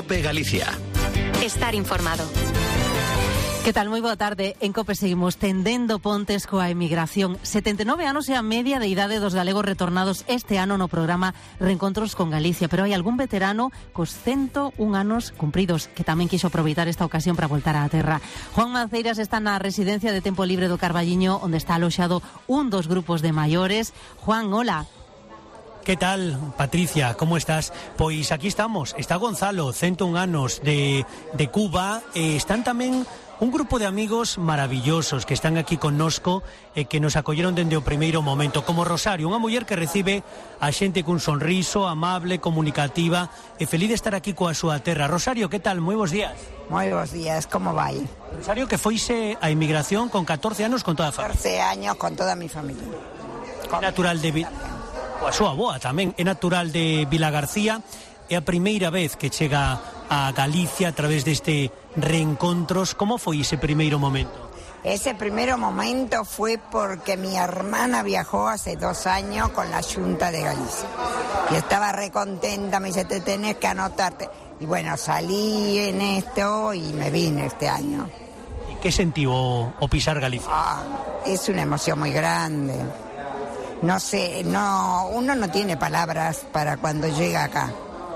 COPE Galicia. Estar informado. Que tal? Moi boa tarde. En COPE seguimos tendendo pontes coa emigración. 79 anos é a media de idade dos galegos retornados este ano no programa Reencontros con Galicia, pero hai algún veterano cos 101 anos cumpridos que tamén quixo aproveitar esta ocasión para voltar á terra. Juan Maceiras está na residencia de tempo libre do Carballiño, onde está aloxado un dos grupos de maiores. Juan, hola. ¿Qué tal, Patricia? ¿Cómo estás? Pois aquí estamos. Está Gonzalo, 101 anos de Cuba. Están tamén un grupo de amigos maravillosos que están aquí connosco e que nos acolleron dende o primeiro momento, como Rosario, unha muller que recibe a xente cun sonriso, amable, comunicativa e feliz de estar aquí coa súa terra. Rosario, que tal? Moi bons días. Moi bons días, como vai? Rosario, que foise a emigración con 14 anos con toda a familia. 14 años con toda mi familia. É natural de a súa boa tamén, é natural de Vilagarcía. É a primeira vez que chega a Galicia a través deste Reencontros. Como foi ese primeiro momento? Ese primer momento fue porque mi hermana viajó hace 2 años con la Junta de Galicia y estaba recontenta, me dice, te tenés que anotarte. Y bueno, salí en esto y me vine este año. ¿Y qué sentí o pisar Galicia? Es una emoción muy grande. No sé, uno no tiene palabras para cuando llega acá.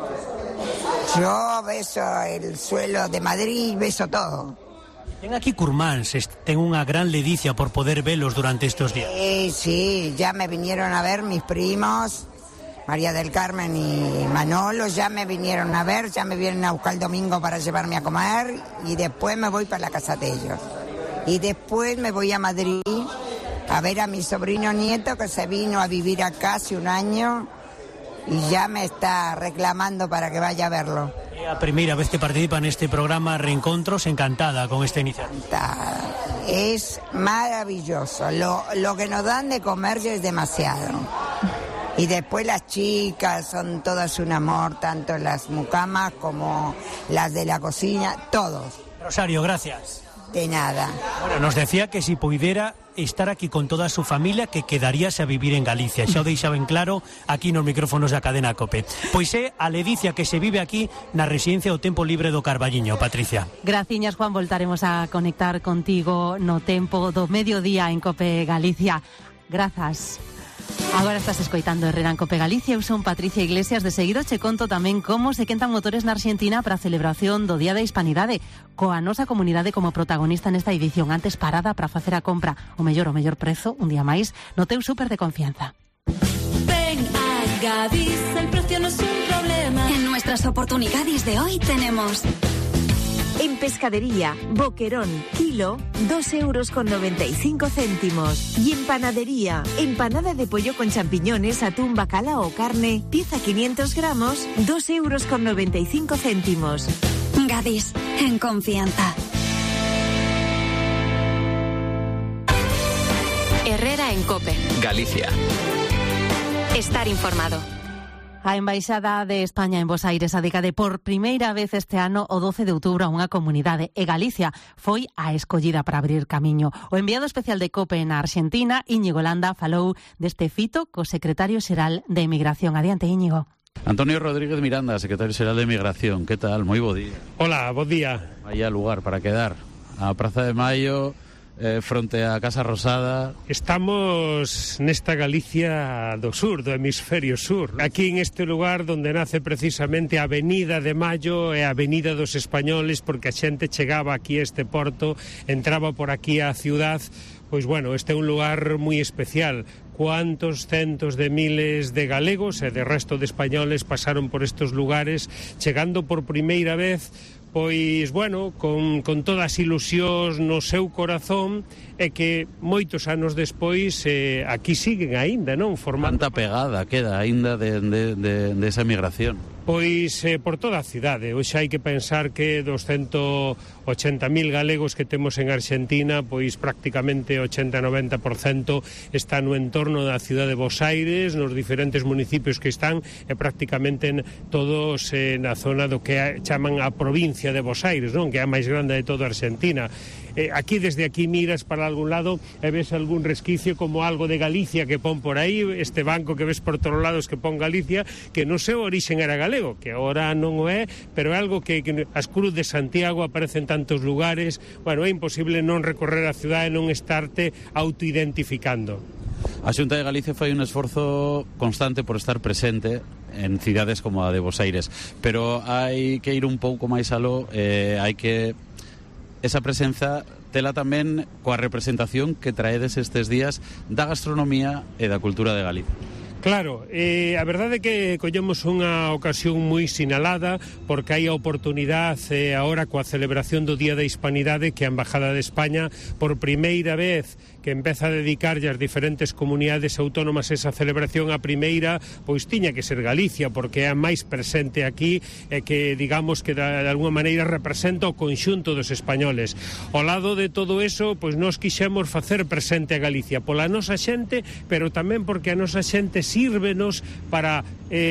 Yo beso el suelo de Madrid, beso todo. Ten aquí curmáns, ten unha gran ledicia por poder velos durante estos días. Sí, ya me vinieron a ver mis primos, María del Carmen y Manolo, ya me vinieron a ver, ya me vienen a buscar el domingo para llevarme a comer y después me voy para la casa de ellos. Y después me voy a Madrid a ver a mi sobrino nieto que se vino a vivir acá hace 1 año y ya me está reclamando para que vaya a verlo. É a primeira vez que participa neste programa Reencontros, encantada con esta iniciativa. Es maravilloso, lo que nos dan de comer ya es demasiado. Y después las chicas son todas un amor, tanto las mucamas como las de la cocina, todos. Rosario, gracias. De nada. Bueno, nos decía que si pudiera estar aquí con toda su familia, que quedaríase a vivir en Galicia. Xa o deixaba en claro aquí nos micrófonos da cadena COPE. Pois é a ledicia que se vive aquí na residencia do tempo libre do Carballiño, Patricia. Graciñas, Juan, voltaremos a conectar contigo no tempo do mediodía en COPE Galicia. Grazas. Agora estás escoitando Herrera en COPE Galicia. Eu son Patricia Iglesias. De seguido che conto tamén como se quentan motores na Argentina para a celebración do Día da Hispanidade, coa nosa comunidade como protagonista nesta edición. Antes parada para facer a compra o mellor prezo, un día máis, no teu súper de confianza. Ven a Gadis, el precio no es un problema. En nuestras oportunidades de hoy tenemos... En pescadería, boquerón, kilo, 2,95 €. Y en panadería, empanada de pollo con champiñones, atún, bacalao o carne, pieza 500 gramos, 2,95 €. Gadis, en confianza. Herrera en COPE Galicia. Estar informado. A Embaixada de España en Bos Aires adicade por primeira vez este ano o 12 de outubro a unha comunidade e Galicia foi a escollida para abrir camiño. O enviado especial de COPE na Argentina, Íñigo Landa, falou deste fito co secretario xeral de Emigración. Adiante, Íñigo. Antonio Rodríguez Miranda, secretario xeral de Emigración. Que tal? Moi bo día. Hola, bo día. Vaya lugar para quedar. A Praza de Maio, fronte á Casa Rosada. Estamos nesta Galicia do sur, do hemisferio sur. Aquí en este lugar donde nace precisamente a Avenida de Mayo e a Avenida dos Españoles, porque a xente chegaba aquí a este porto, entraba por aquí á ciudad. Pois bueno, este é un lugar moi especial. Cuántos centos de miles de galegos e de resto de españoles pasaron por estes lugares, chegando por primeira vez, pois, bueno, con todas as ilusións no seu corazón, e que moitos anos despois aquí siguen aínda, non? Formando... Canta pegada queda aínda de esa emigración. Pois por toda a cidade. Hoxe hai que pensar que dos 180.000 galegos que temos en Argentina, pois prácticamente 80-90% está no entorno da cidade de Bos Aires, nos diferentes municipios que están, e prácticamente todos na zona do que chaman a provincia de Bos Aires, non? Que é a máis grande de toda a Argentina. aquí desde aquí miras para algún lado e ves algún resquicio como algo de Galicia que pon por aí, este banco que ves por todos lados que pon Galicia, que no seu orixen era galego, que agora non o é, pero é algo que as Cruz de Santiago aparecen en tantos lugares. Bueno, é imposible non recorrer a cidade e non estarte autoidentificando. A Xunta de Galicia fai un esforzo constante por estar presente en cidades como a de Bos Aires, pero hai que ir un pouco máis aló, hai que esa presenza tela tamén coa representación que traedes estes días da gastronomía e da cultura de Galicia. Claro, a verdade é que collemos unha ocasión moi sinalada porque hai a oportunidade agora coa celebración do Día da Hispanidade que a Embajada de España por primeira vez que empeza a dedicarlle ás diferentes comunidades autónomas esa celebración. A primeira pois tiña que ser Galicia porque é a máis presente aquí e que digamos que de alguma maneira representa o conxunto dos españoles. Ao lado de todo eso, pois nós quixemos facer presente a Galicia pola nosa xente, pero tamén porque a nosa xente sírvenos para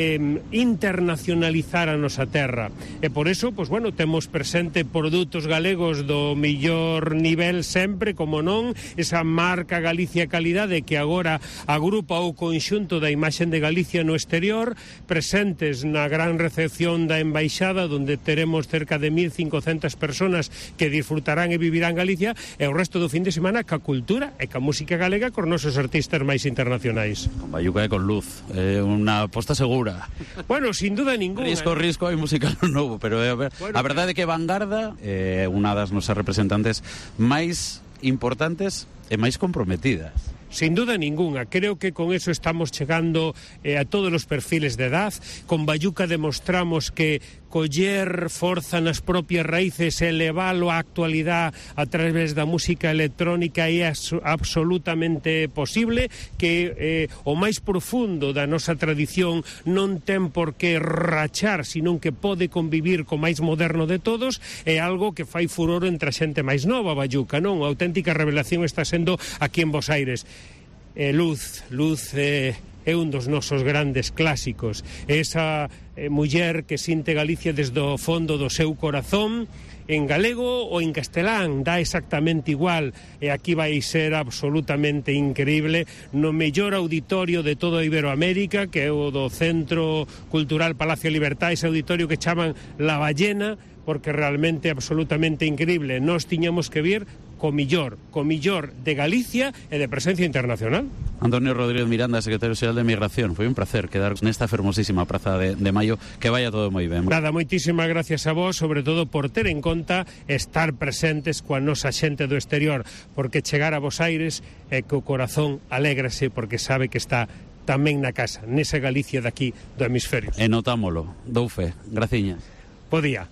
internacionalizar a nosa terra. E por eso, pois bueno, temos presente produtos galegos do millor nivel sempre, como non, esa marca Galicia Calidade que agora agrupa o conxunto da imaxen de Galicia no exterior, presentes na gran recepción da Embaixada, onde teremos cerca de 1.500 personas que disfrutarán e vivirán Galicia, e o resto do fin de semana ca cultura e ca música galega cos nosos artistas máis internacionais. Con Bayuca e con Luz, unha aposta segura. Bueno, sin duda ninguna. Risco, hai música novo, pero a verdade é que Vanguarda é unha das nosas representantes máis importantes e máis comprometidas. Sin duda ninguna, creo que con eso estamos chegando a todos os perfiles de edad. Con Bayuca demostramos que coller forza nas propias raíces e leválo á actualidade a través da música electrónica é absolutamente posible, que o máis profundo da nosa tradición non ten por que rachar, senón que pode convivir co máis moderno de todos. É algo que fai furor entre a xente máis nova, Bayuca, non? A auténtica revelación está sendo aquí en Bos Aires. Luz é un dos nosos grandes clásicos. Esa muller que sinte Galicia desde o fondo do seu corazón, en galego ou en castelán, dá exactamente igual, e aquí vai ser absolutamente increíble no mellor auditorio de toda Iberoamérica, que é o do Centro Cultural Palacio Libertad, ese auditorio que chaman La Ballena, porque realmente é absolutamente increíble. Nós tiñamos que vir co millor de Galicia e de presencia internacional. Antonio Rodríguez Miranda, secretario xeral de Migración, foi un placer quedar nesta fermosísima Praza de Maio, que vaya todo moi ben. Nada, moitísimas gracias a vos, sobre todo por ter en conta estar presentes coa nosa xente do exterior, porque chegar a Bos Aires é que o corazón alégrase porque sabe que está tamén na casa, nesa Galicia daqui do hemisferio. E notámolo, dou fe, graciñas. Bo día.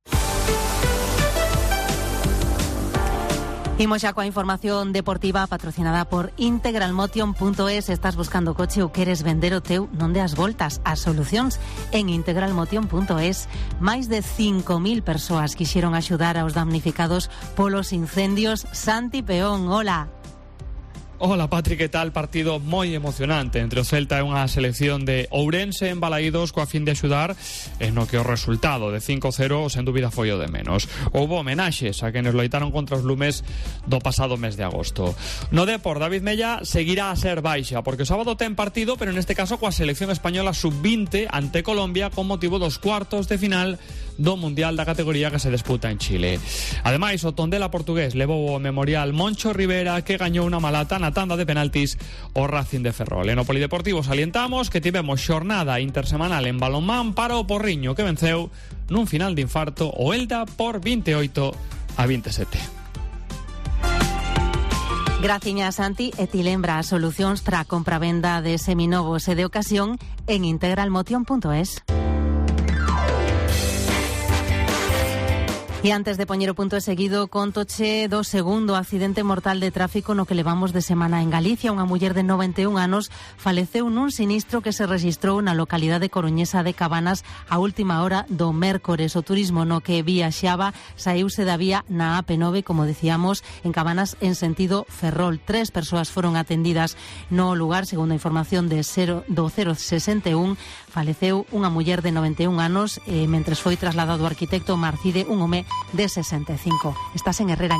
Imos xa coa información deportiva patrocinada por integralmotion.es. Estás buscando coche ou queres vender o teu? Non deas voltas. As solucións en integralmotion.es. Máis de 5.000 persoas quixeron axudar aos damnificados polos incendios. Santi Peón, hola. Hola, Patri, que tal? Partido moi emocionante entre o Celta e unha selección de Ourense en Balaídos coa fin de axudar no que o resultado de 5-0 sen dúbida foi o de menos. Houbo homenaxes a quenes loitaron contra os lumes do pasado mes de agosto. No Depor, David Mella seguirá a ser baixa porque o sábado ten partido, pero neste caso coa selección española sub-20 ante Colombia con motivo dos cuartos de final do Mundial da categoría que se disputa en Chile. Ademais, o Tondela portugués levou o Memorial Moncho Rivera, que gañou unha malata na tanda de penaltis o Racing de Ferrol. En o Polideportivo salientamos que tivemos xornada intersemanal en balonmán para o Porriño, que venceu nun final de infarto o Elda por 28-27. Graciñas, Santi, e ti lembra as solucións para a compra-venda de seminovos e de ocasión en integralmotion.es. E antes de poñer o punto de seguido, contoche do segundo accidente mortal de tráfico no que levamos de semana en Galicia. Unha muller de 91 anos faleceu nun sinistro que se registrou na localidade coruñesa de Cabanas a última hora do mércores. O turismo no que viaxaba saíuse da vía na AP9, como decíamos, en Cabanas en sentido Ferrol. 3 persoas foron atendidas no lugar, segundo a información do 061. Faleceu unha muller de 91 anos mentres foi trasladado o arquitecto Marcide, un home de 65. Estás en Herrera.